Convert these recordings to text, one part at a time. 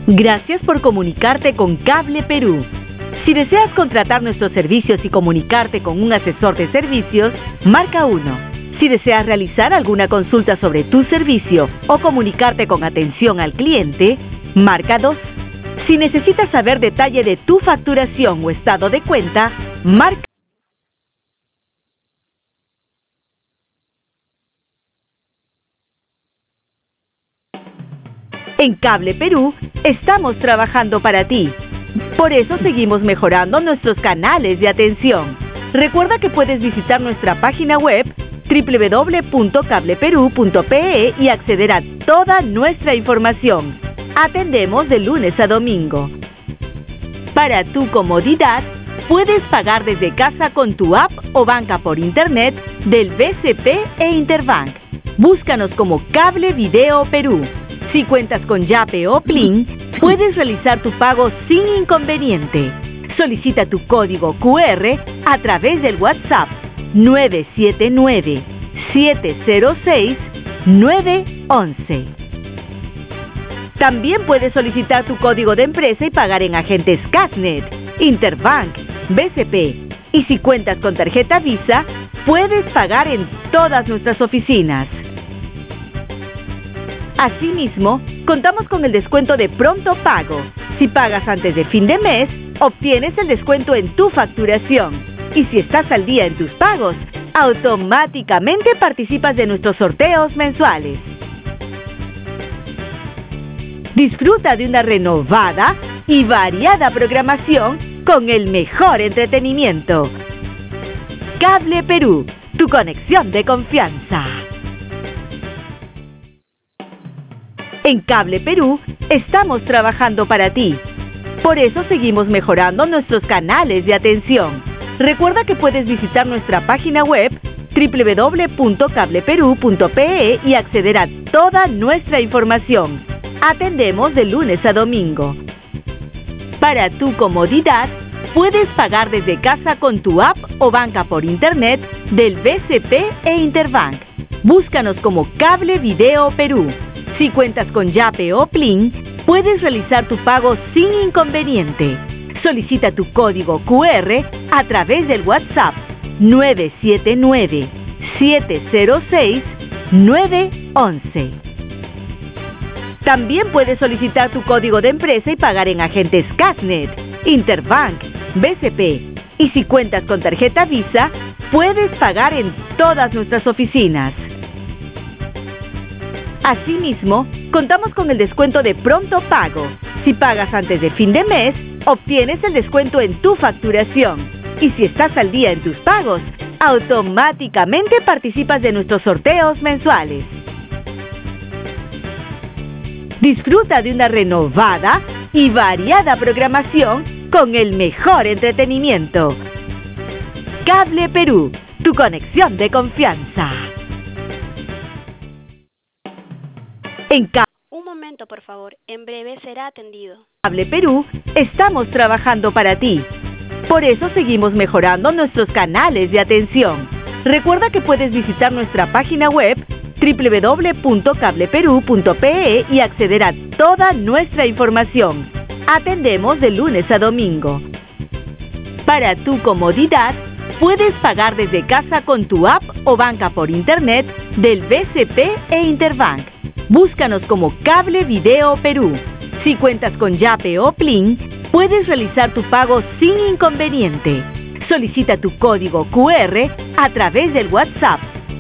Gracias por comunicarte con Cable Perú. Si deseas contratar nuestros servicios y comunicarte con un asesor de servicios, marca 1. Si deseas realizar alguna consulta sobre tu servicio o comunicarte con atención al cliente, marca 2. Si necesitas saber detalle de tu facturación o estado de cuenta, marca. En Cable Perú, estamos trabajando para ti. Por eso seguimos mejorando nuestros canales de atención. Recuerda que puedes visitar nuestra página web www.cableperú.pe y acceder a toda nuestra información. Atendemos de lunes a domingo. Para tu comodidad, puedes pagar desde casa con tu app o banca por internet del BCP e Interbank. Búscanos como Cable Video Perú. Si cuentas con Yape o Plin, puedes realizar tu pago sin inconveniente. Solicita tu código QR a través del WhatsApp 979-706-911. También puedes solicitar tu código de empresa y pagar en agentes Casnet, Interbank, BCP. Y si cuentas con tarjeta Visa, puedes pagar en todas nuestras oficinas. Asimismo, contamos con el descuento de pronto pago. Si pagas antes de fin de mes, obtienes el descuento en tu facturación. Y si estás al día en tus pagos, automáticamente participas de nuestros sorteos mensuales. Disfruta de una renovada y variada programación con el mejor entretenimiento. Cable Perú, tu conexión de confianza. En Cable Perú, estamos trabajando para ti. Por eso seguimos mejorando nuestros canales de atención. Recuerda que puedes visitar nuestra página web www.cableperú.pe y acceder a toda nuestra información. Atendemos de lunes a domingo. Para tu comodidad, puedes pagar desde casa con tu app o banca por internet del BCP e Interbank. Búscanos como Cable Video Perú. Si cuentas con Yape o Plin, puedes realizar tu pago sin inconveniente. Solicita tu código QR a través del WhatsApp 979-706-911. También puedes solicitar tu código de empresa y pagar en agentes Casnet, Interbank, BCP. Y si cuentas con tarjeta Visa, puedes pagar en todas nuestras oficinas. Asimismo, contamos con el descuento de pronto pago. Si pagas antes de fin de mes, obtienes el descuento en tu facturación. Y si estás al día en tus pagos, automáticamente participas de nuestros sorteos mensuales. Disfruta de una renovada y variada programación con el mejor entretenimiento. Cable Perú, tu conexión de confianza. Un momento, por favor. En breve será atendido. Cable Perú, estamos trabajando para ti. Por eso seguimos mejorando nuestros canales de atención. Recuerda que puedes visitar nuestra página web www.cableperú.pe y acceder a toda nuestra información. Atendemos de lunes a domingo. Para tu comodidad, puedes pagar desde casa con tu app o banca por internet del BCP e Interbank. Búscanos como Cable Video Perú. Si cuentas con Yape o Plin, puedes realizar tu pago sin inconveniente. Solicita tu código QR a través del WhatsApp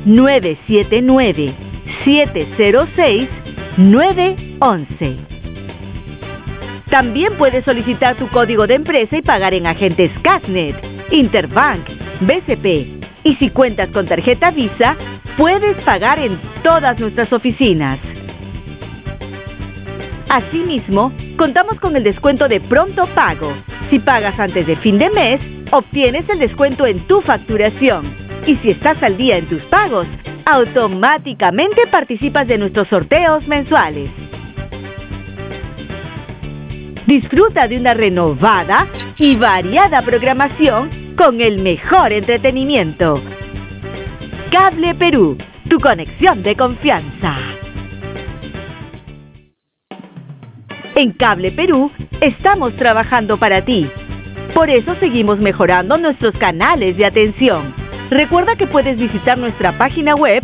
979-706-911. También puedes solicitar tu código de empresa y pagar en agentes Casnet, Interbank, BCP. Y si cuentas con tarjeta Visa, puedes pagar en todas nuestras oficinas. Asimismo, contamos con el descuento de pronto pago. Si pagas antes de fin de mes, obtienes el descuento en tu facturación. Y si estás al día en tus pagos, automáticamente participas de nuestros sorteos mensuales. Disfruta de una renovada y variada programación con el mejor entretenimiento. Cable Perú, tu conexión de confianza. En Cable Perú estamos trabajando para ti. Por eso seguimos mejorando nuestros canales de atención. Recuerda que puedes visitar nuestra página web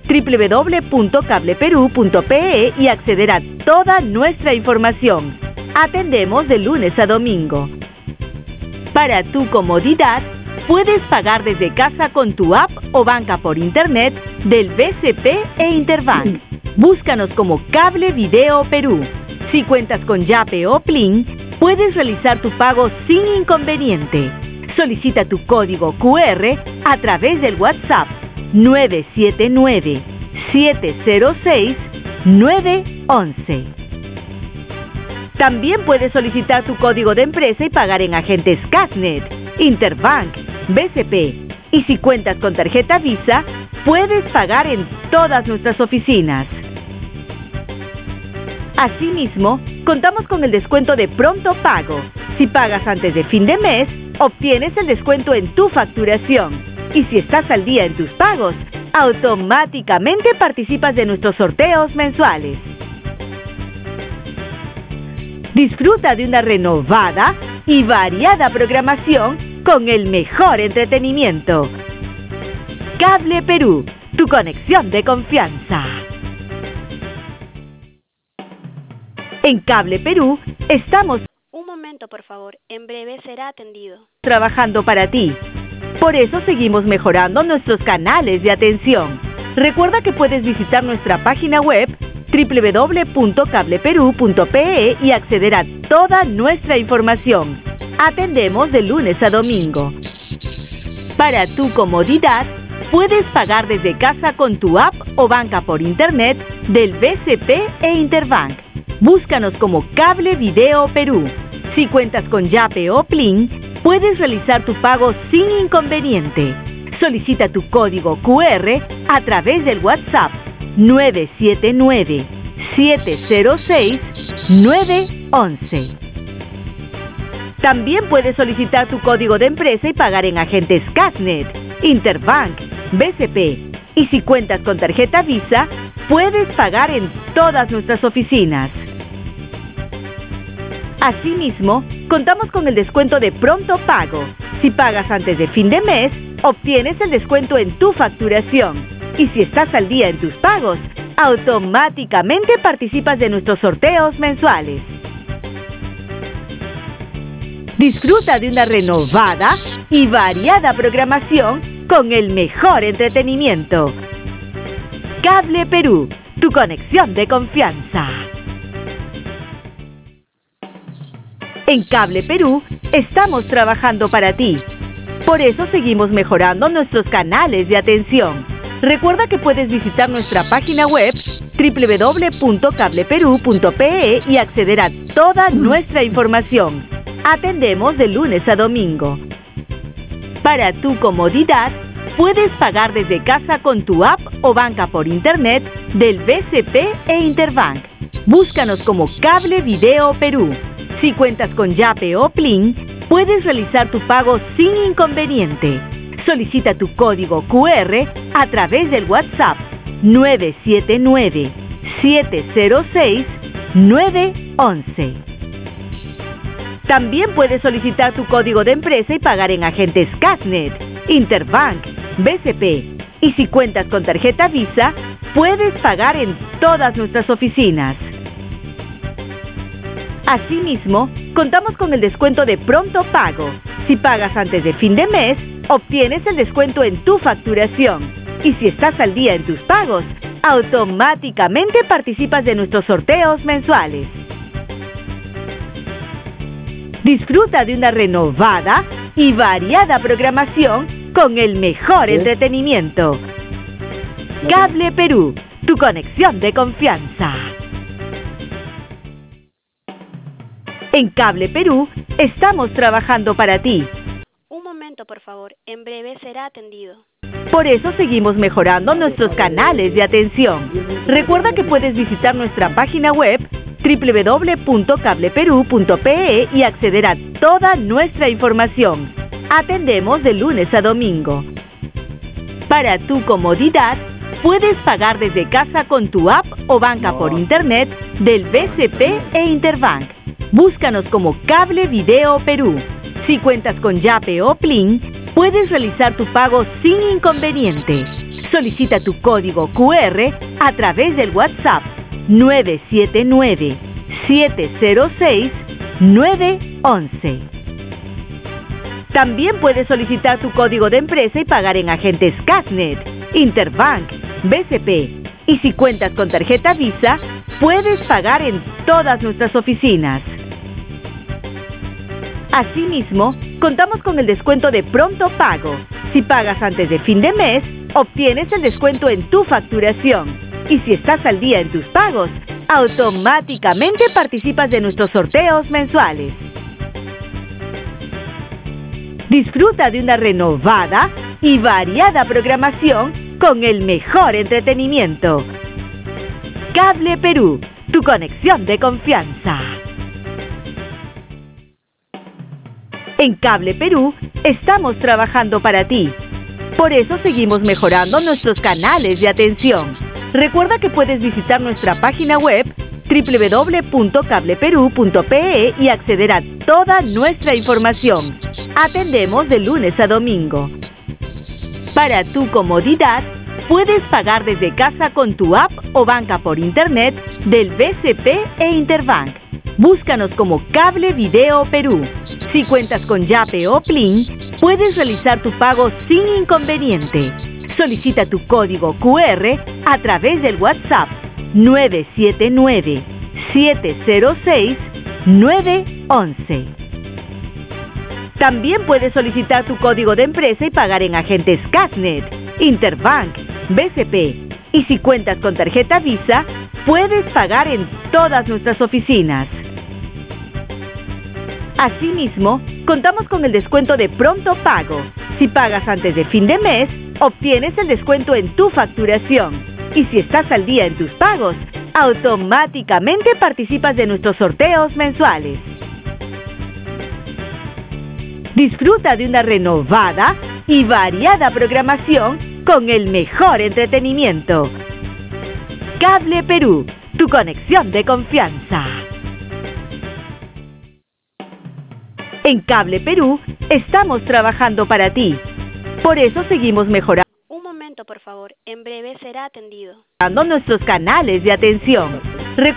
www.cableperú.pe y acceder a toda nuestra información. Atendemos de lunes a domingo. Para tu comodidad, puedes pagar desde casa con tu app o banca por internet del BCP e Interbank. Búscanos como Cable Video Perú. Si cuentas con Yape o Plin, puedes realizar tu pago sin inconveniente. Solicita tu código QR a través del WhatsApp 979-706-911. También puedes solicitar tu código de empresa y pagar en agentes Casnet, Interbank, BCP. Y si cuentas con tarjeta Visa, puedes pagar en todas nuestras oficinas. Asimismo, contamos con el descuento de Pronto Pago. Si pagas antes de fin de mes, obtienes el descuento en tu facturación. Y si estás al día en tus pagos, automáticamente participas de nuestros sorteos mensuales. Disfruta de una renovada y variada programación con el mejor entretenimiento. Cable Perú, tu conexión de confianza. En Cable Perú estamos Un momento, por favor. En breve será atendido. trabajando para ti. Por eso seguimos mejorando nuestros canales de atención. Recuerda que puedes visitar nuestra página web www.cableperú.pe y acceder a toda nuestra información. Atendemos de lunes a domingo. Para tu comodidad, puedes pagar desde casa con tu app o banca por internet del BCP e Interbank. Búscanos como Cable Video Perú. Si cuentas con Yape o Plin, puedes realizar tu pago sin inconveniente. Solicita tu código QR a través del WhatsApp 979-706-911. También puedes solicitar tu código de empresa y pagar en agentes Casnet, Interbank, BCP. Y si cuentas con tarjeta Visa, puedes pagar en todas nuestras oficinas. Asimismo, contamos con el descuento de Pronto Pago. Si pagas antes de fin de mes, obtienes el descuento en tu facturación. Y si estás al día en tus pagos, automáticamente participas de nuestros sorteos mensuales. Disfruta de una renovada y variada programación con el mejor entretenimiento. Cable Perú, tu conexión de confianza. En Cable Perú estamos trabajando para ti. Por eso seguimos mejorando nuestros canales de atención. Recuerda que puedes visitar nuestra página web www.cableperú.pe y acceder a toda nuestra información. Atendemos de lunes a domingo. Para tu comodidad, puedes pagar desde casa con tu app o banca por internet del BCP e Interbank. Búscanos como Cable Video Perú. Si cuentas con Yape o Plin, puedes realizar tu pago sin inconveniente. Solicita tu código QR a través del WhatsApp 979-706-911. También puedes solicitar tu código de empresa y pagar en agentes Casnet, Interbank, BCP. Y si cuentas con tarjeta Visa, puedes pagar en todas nuestras oficinas. Asimismo, contamos con el descuento de Pronto Pago. Si pagas antes de fin de mes, obtienes el descuento en tu facturación. Y si estás al día en tus pagos, automáticamente participas de nuestros sorteos mensuales. Disfruta de una renovada y variada programación con el mejor entretenimiento. Cable Perú, tu conexión de confianza. En Cable Perú estamos trabajando para ti. Un momento, por favor. En breve será atendido. Por eso seguimos mejorando nuestros canales de atención. Recuerda que puedes visitar nuestra página web www.cableperú.pe y acceder a toda nuestra información. Atendemos de lunes a domingo. Para tu comodidad, puedes pagar desde casa con tu app o banca por internet del BCP e Interbank. Búscanos como Cable Video Perú. Si cuentas con Yape o Plin, puedes realizar tu pago sin inconveniente. Solicita tu código QR a través del WhatsApp 979-706-911. También puedes solicitar tu código de empresa y pagar en agentes Casnet, Interbank, BCP. Y si cuentas con tarjeta Visa, puedes pagar en todas nuestras oficinas. Asimismo, contamos con el descuento de pronto pago. Si pagas antes de fin de mes, obtienes el descuento en tu facturación. Y si estás al día en tus pagos, automáticamente participas de nuestros sorteos mensuales. Disfruta de una renovada y variada programación con el mejor entretenimiento. Cable Perú, tu conexión de confianza. En Cable Perú estamos trabajando para ti. Por eso seguimos mejorando nuestros canales de atención. Recuerda que puedes visitar nuestra página web www.cableperú.pe y acceder a toda nuestra información. Atendemos de lunes a domingo. Para tu comodidad, puedes pagar desde casa con tu app o banca por internet del BCP e Interbank. Búscanos como Cable Video Perú. Si cuentas con Yape o Plin, puedes realizar tu pago sin inconveniente. Solicita tu código QR a través del WhatsApp 979-706-911. También puedes solicitar tu código de empresa y pagar en agentes Casnet, Interbank, BCP. Y si cuentas con tarjeta Visa, puedes pagar en todas nuestras oficinas. Asimismo, contamos con el descuento de pronto pago. Si pagas antes de fin de mes, obtienes el descuento en tu facturación. Y si estás al día en tus pagos, automáticamente participas de nuestros sorteos mensuales. Disfruta de una renovada y variada programación con el mejor entretenimiento. Cable Perú, tu conexión de confianza. En Cable Perú estamos trabajando para ti. Por eso seguimos mejorando Un momento, por favor. En breve será atendido. nuestros canales de atención.